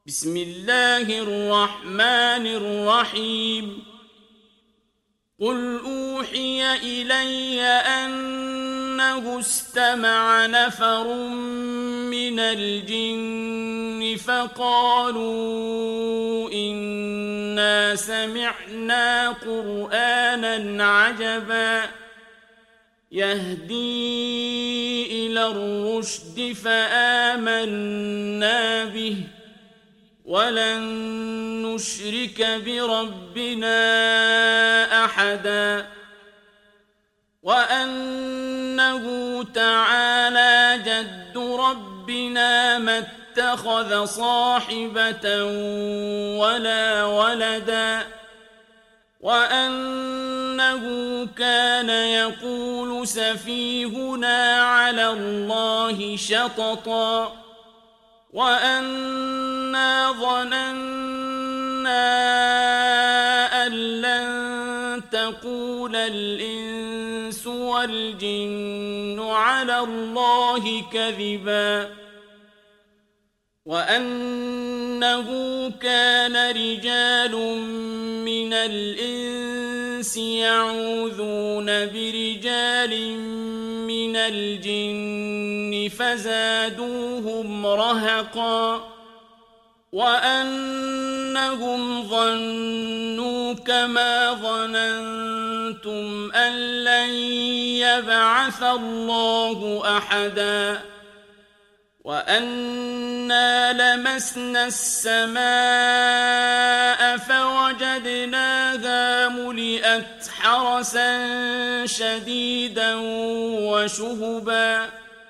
بسم الله الرحمن الرحيم قل أوحي إلي أنه استمع نفر من الجن فقالوا إنا سمعنا قرآنا عجبا يهدي إلى الرشد فآمنا به ولن نشرك بربنا أحدا وأنه تعالى جد ربنا ما اتخذ صاحبة ولا ولدا وأنه كان يقول سفيهنا على الله شططا وأنا ظننا أن لن تقول الإنس والجن على الله كذبا وأنه كان رجال من الإنس يعوذون برجال من الجن فزادوهم رهقا وأنهم ظنوا كما ظننتم أن لن يبعث الله أحدا وأنا لمسنا السماء فوجدناها ملئت حرسا شديدا وشهبا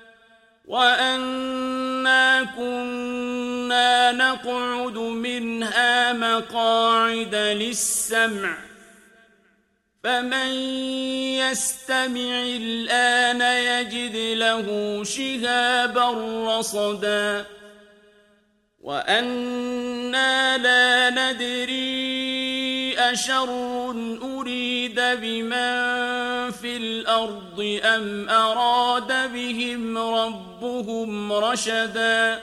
وأنا كنا نقعد منها مقاعد للسمع فمن يستمع الآن يجد له شهابا رصدا وأنا لا ندري أشر أريد بمن في الأرض أم أراد بهم ربهم رشدا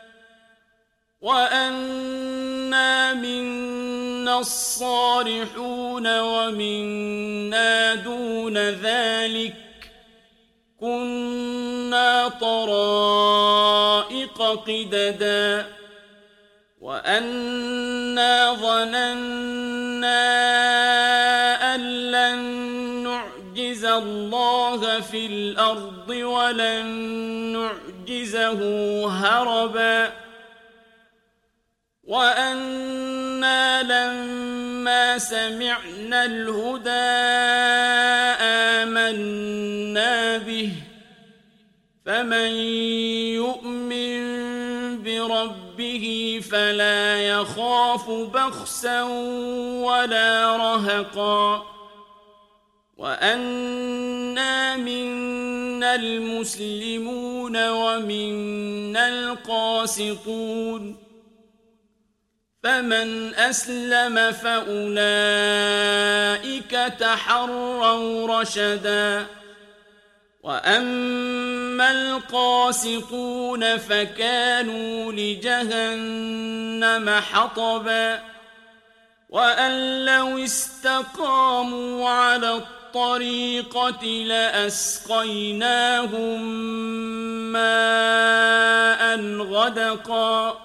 وأنا منا الصالحون ومنا دون ذلك كنا طرائق قددا وأنا ظننا أن لن نعجز الله في الأرض ولن نعجزه هربا وأنا لما سمعنا الهدى آمنا به فمن يؤمن بربه فلا يخاف بخسا ولا رهقا وأنا منا المسلمون ومنا القاسطون فمن أسلم فأولئك تحروا رشدا وأما القاسطون فكانوا لجهنم حطبا وأن لو استقاموا على الطريقة لأسقيناهم ماء غدقا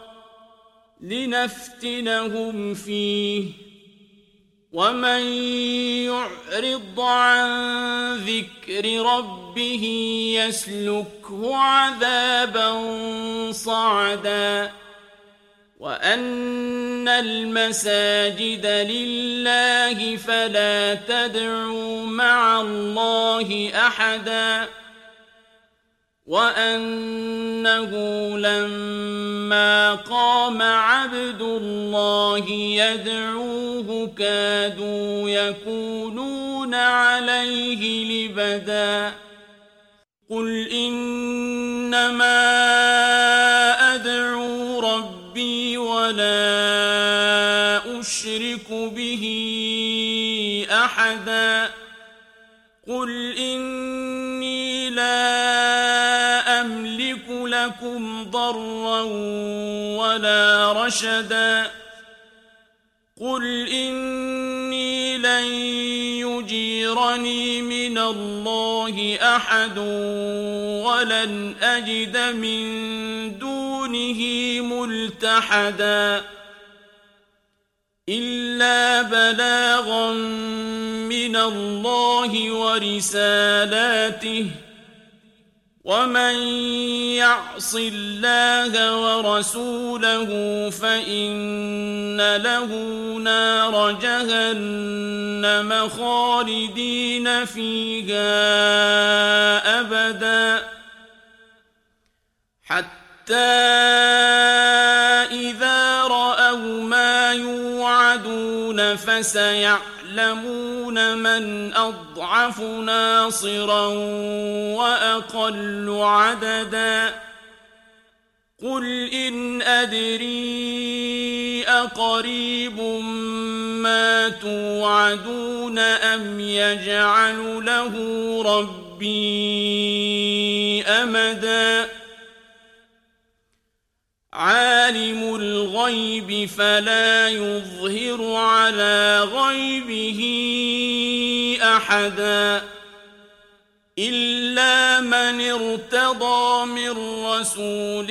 لنفتنهم فيه ومن يعرض عن ذكر ربه يسلكه عذابا صعدا وأن المساجد لله فلا تدعوا مع الله أحدا وأنه لما قام عبد الله يدعوه كادوا يكونون عليه لبدا قل إنما أدعو ربي ولا أشرك به أحدا قل إني لا أملك لكم يمسسكم ضرا ولا رشدا قل إني لن يجيرني من الله أحد ولن أجد من دونه ملتحدا إلا بلاغا من الله ورسالاته ومن يعص الله ورسوله فإن له نار جهنم خالدين فيها أبدا حتى إذا رأوا ما يوعدون فسيعلمون من أضعف ناصرا وأقل عددا قل إن أدري أقريب ما توعدون أم يجعل له ربي أمدا عالم الغيب فلا يظهر على غيبه أحدا إلا من ارتضى من رسول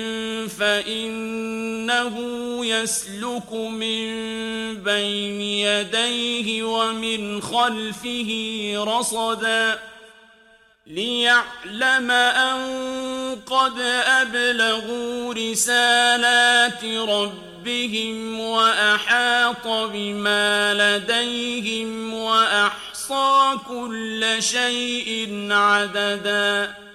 فإنه يسلك من بين يديه ومن خلفه رصدا ليعلم أن قد أبلغوا رسالات ربهم وأحاط بما لديهم وأحصى كل شيء عددا